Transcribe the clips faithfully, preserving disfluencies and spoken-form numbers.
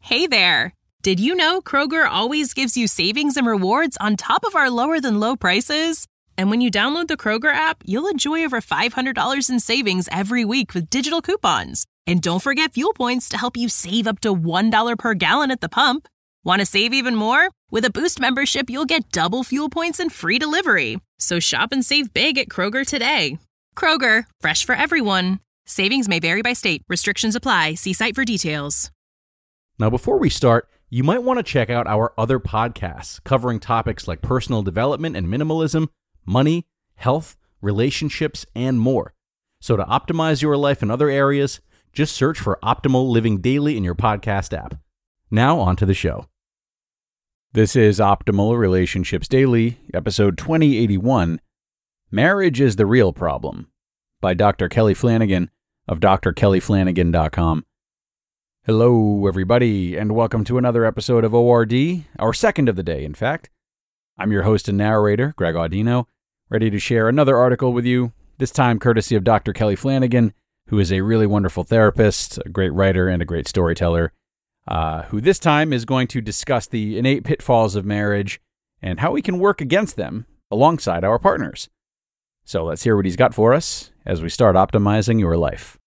Hey there! Did you know Kroger always gives you savings and rewards on top of our lower-than-low prices? And when you download the Kroger app, you'll enjoy over five hundred dollars in savings every week with digital coupons. And don't forget fuel points to help you save up to one dollar per gallon at the pump. Want to save even more? With a Boost membership, you'll get double fuel points and free delivery. So shop and save big at Kroger today. Kroger, fresh for everyone. Savings may vary by state. Restrictions apply. See site for details. Now, before we start, you might want to check out our other podcasts covering topics like personal development and minimalism, money, health, relationships, and more. So to optimize your life in other areas, just search for Optimal Living Daily in your podcast app. Now, on to the show. This is Optimal Relationships Daily, episode twenty eighty-one, Marriage is the Real Problem, by Doctor Kelly Flanagan of D R kelly flanagan dot com. Hello, everybody, and welcome to another episode of O R D, our second of the day, in fact. I'm your host and narrator, Greg Audino, ready to share another article with you, this time courtesy of Doctor Kelly Flanagan, who is a really wonderful therapist, a great writer, and a great storyteller, uh, who this time is going to discuss the innate pitfalls of marriage and how we can work against them alongside our partners. So let's hear what he's got for us as we start optimizing your life.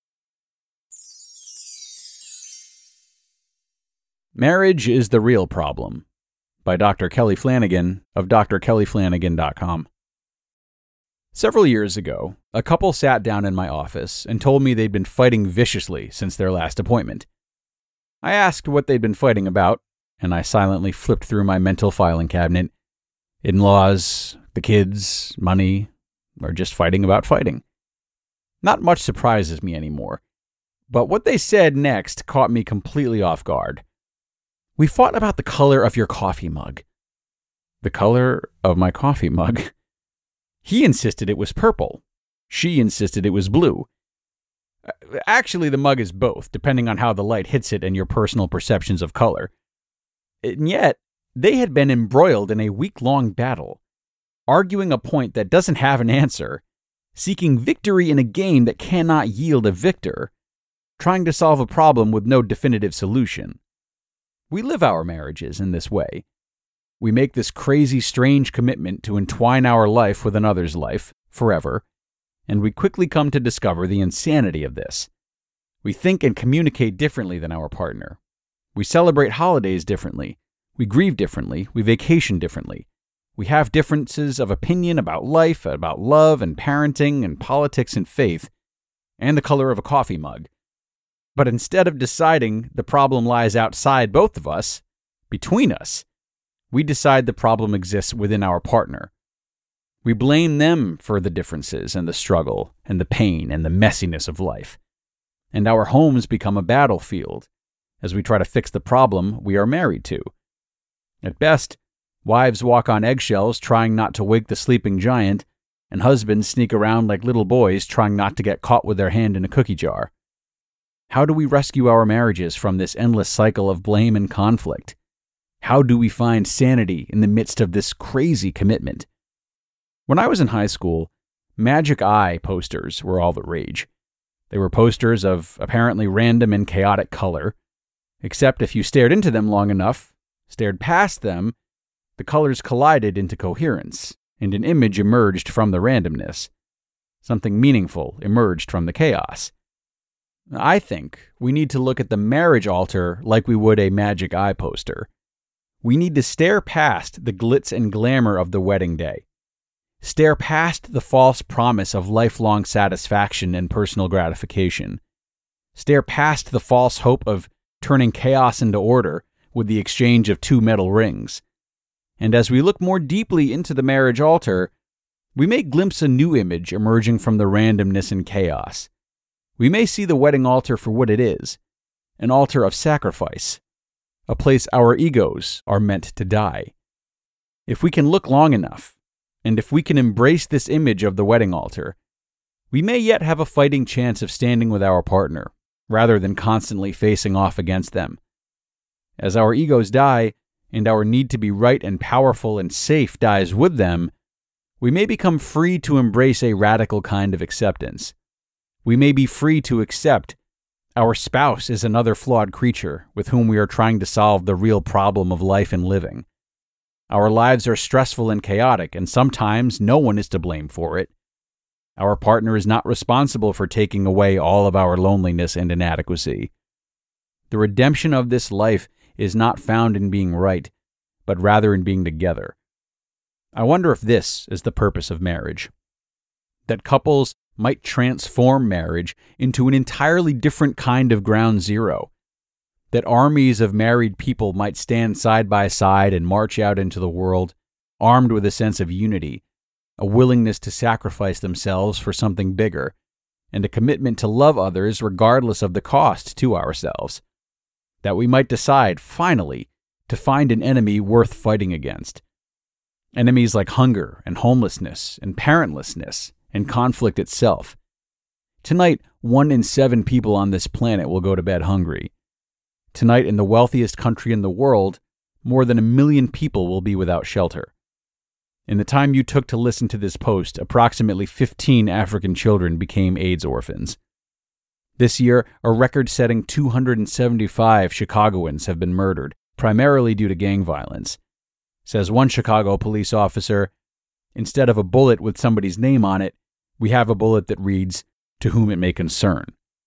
Marriage is the Real Problem, by Doctor Kelly Flanagan of D R kelly flanagan dot com. Several years ago, a couple sat down in my office and told me they'd been fighting viciously since their last appointment. I asked what they'd been fighting about, and I silently flipped through my mental filing cabinet. In-laws, the kids, money, or just fighting about fighting. Not much surprises me anymore, but what they said next caught me completely off guard. We fought about the color of your coffee mug. The color of my coffee mug? He insisted it was purple. She insisted it was blue. Actually, the mug is both, depending on how the light hits it and your personal perceptions of color. And yet, they had been embroiled in a week-long battle, arguing a point that doesn't have an answer, seeking victory in a game that cannot yield a victor, trying to solve a problem with no definitive solution. We live our marriages in this way. We make this crazy, strange commitment to entwine our life with another's life, forever, and we quickly come to discover the insanity of this. We think and communicate differently than our partner. We celebrate holidays differently. We grieve differently. We vacation differently. We have differences of opinion about life, about love and parenting and politics and faith, and the color of a coffee mug. But instead of deciding the problem lies outside both of us, between us, we decide the problem exists within our partner. We blame them for the differences and the struggle and the pain and the messiness of life. And our homes become a battlefield as we try to fix the problem we are married to. At best, wives walk on eggshells trying not to wake the sleeping giant, and husbands sneak around like little boys trying not to get caught with their hand in a cookie jar. How do we rescue our marriages from this endless cycle of blame and conflict? How do we find sanity in the midst of this crazy commitment? When I was in high school, Magic Eye posters were all the rage. They were posters of apparently random and chaotic color, except if you stared into them long enough, stared past them, the colors collided into coherence, and an image emerged from the randomness. Something meaningful emerged from the chaos. I think we need to look at the marriage altar like we would a Magic Eye poster. We need to stare past the glitz and glamour of the wedding day. Stare past the false promise of lifelong satisfaction and personal gratification. Stare past the false hope of turning chaos into order with the exchange of two metal rings. And as we look more deeply into the marriage altar, we may glimpse a new image emerging from the randomness and chaos. We may see the wedding altar for what it is, an altar of sacrifice, a place our egos are meant to die. If we can look long enough, and if we can embrace this image of the wedding altar, we may yet have a fighting chance of standing with our partner, rather than constantly facing off against them. As our egos die, and our need to be right and powerful and safe dies with them, we may become free to embrace a radical kind of acceptance. We may be free to accept Our spouse is another flawed creature with whom we are trying to solve the real problem of life and living. Our lives are stressful and chaotic, and sometimes no one is to blame for it. Our partner is not responsible for taking away all of our loneliness and inadequacy. The redemption of this life is not found in being right, but rather in being together. I wonder if this is the purpose of marriage. That couples might transform marriage into an entirely different kind of ground zero. That armies of married people might stand side by side and march out into the world, armed with a sense of unity, a willingness to sacrifice themselves for something bigger, and a commitment to love others regardless of the cost to ourselves. That we might decide, finally, to find an enemy worth fighting against. Enemies like hunger and homelessness and parentlessness and conflict itself. Tonight, one in seven people on this planet will go to bed hungry. Tonight, in the wealthiest country in the world, more than a million people will be without shelter. In the time you took to listen to this post, approximately fifteen African children became AIDS orphans. This year, a record-setting two hundred seventy-five Chicagoans have been murdered, primarily due to gang violence. Says one Chicago police officer, "Instead of a bullet with somebody's name on it, we have a bullet that reads, 'To whom it may concern.'"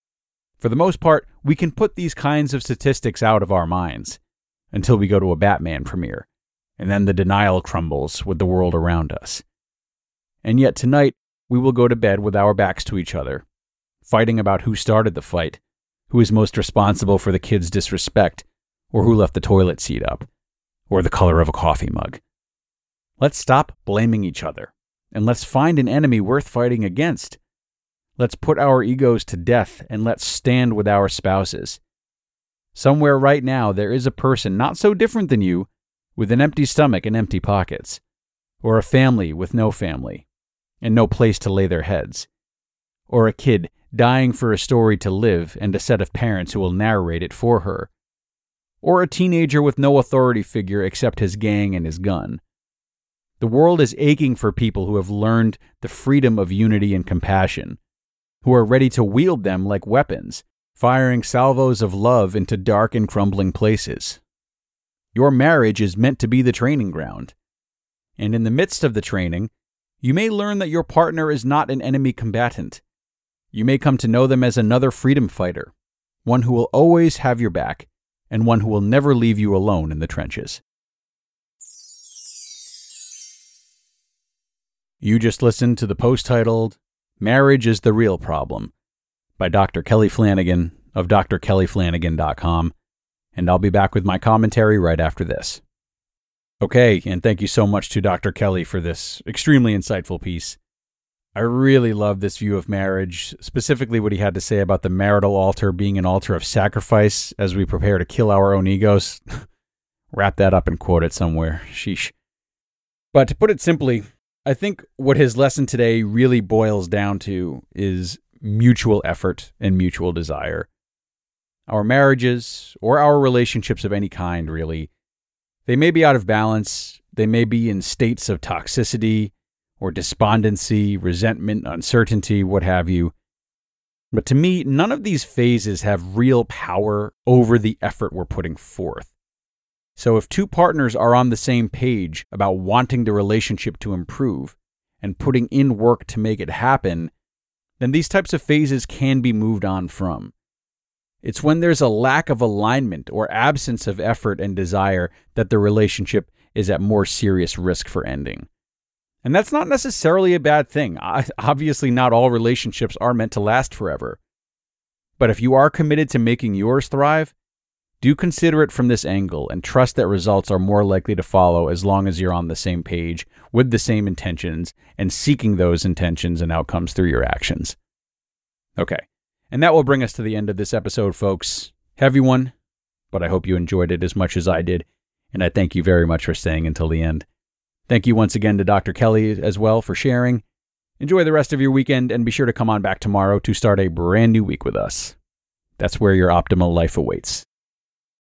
For the most part, we can put these kinds of statistics out of our minds until we go to a Batman premiere, and then the denial crumbles with the world around us. And yet tonight, we will go to bed with our backs to each other, fighting about who started the fight, who is most responsible for the kids' disrespect, or who left the toilet seat up, or the color of a coffee mug. Let's stop blaming each other, and let's find an enemy worth fighting against. Let's put our egos to death, and let's stand with our spouses. Somewhere right now, there is a person not so different than you, with an empty stomach and empty pockets, or a family with no family, and no place to lay their heads, or a kid dying for a story to live and a set of parents who will narrate it for her, or a teenager with no authority figure except his gang and his gun. The world is aching for people who have learned the freedom of unity and compassion, who are ready to wield them like weapons, firing salvos of love into dark and crumbling places. Your marriage is meant to be the training ground. And in the midst of the training, you may learn that your partner is not an enemy combatant. You may come to know them as another freedom fighter, one who will always have your back, and one who will never leave you alone in the trenches. You just listened to the post titled, "Marriage is the Real Problem," by Doctor Kelly Flanagan of D R kelly flanagan dot com, and I'll be back with my commentary right after this. Okay, and thank you so much to Doctor Kelly for this extremely insightful piece. I really love this view of marriage, specifically what he had to say about the marital altar being an altar of sacrifice as we prepare to kill our own egos. Wrap that up and quote it somewhere. Sheesh. But to put it simply, I think what his lesson today really boils down to is mutual effort and mutual desire. Our marriages, or our relationships of any kind, really, they may be out of balance, they may be in states of toxicity, or despondency, resentment, uncertainty, what have you. But to me, none of these phases have real power over the effort we're putting forth. So if two partners are on the same page about wanting the relationship to improve and putting in work to make it happen, then these types of phases can be moved on from. It's when there's a lack of alignment or absence of effort and desire that the relationship is at more serious risk for ending. And that's not necessarily a bad thing. I, obviously, not all relationships are meant to last forever. But if you are committed to making yours thrive, do consider it from this angle and trust that results are more likely to follow as long as you're on the same page with the same intentions and seeking those intentions and outcomes through your actions. Okay, and that will bring us to the end of this episode, folks. Heavy one, but I hope you enjoyed it as much as I did, and I thank you very much for staying until the end. Thank you once again to Doctor Kelly as well for sharing. Enjoy the rest of your weekend and be sure to come on back tomorrow to start a brand new week with us. That's where your optimal life awaits.